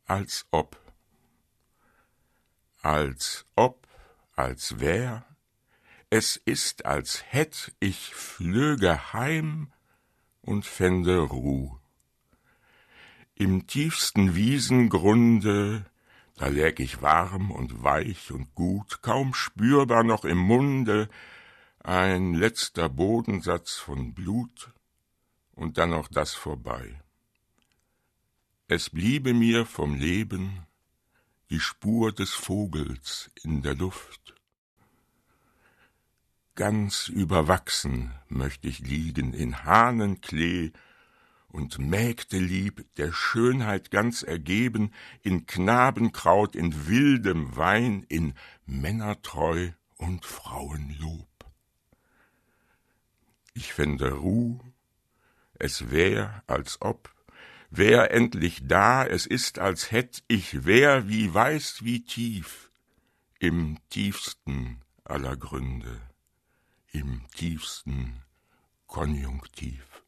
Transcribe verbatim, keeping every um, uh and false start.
als ob. Als ob, als wär, es ist, als hätt ich flöge heim und fände Ruh. Im tiefsten Wiesengrunde, da läg ich warm und weich und gut, kaum spürbar noch im Munde, ein letzter Bodensatz von Blut, und dann auch das vorbei. Es bliebe mir vom Leben die Spur des Vogels in der Luft. Ganz überwachsen möcht ich liegen in Hahnenklee und Mägdelieb der Schönheit ganz ergeben, in Knabenkraut, in wildem Wein, in Männertreu und Frauenlob. Ich fände Ruh, es wär, als ob, wär endlich da, es ist, als hätt ich wär, wie weiß, wie tief, im tiefsten aller Gründe, im tiefsten Konjunktiv.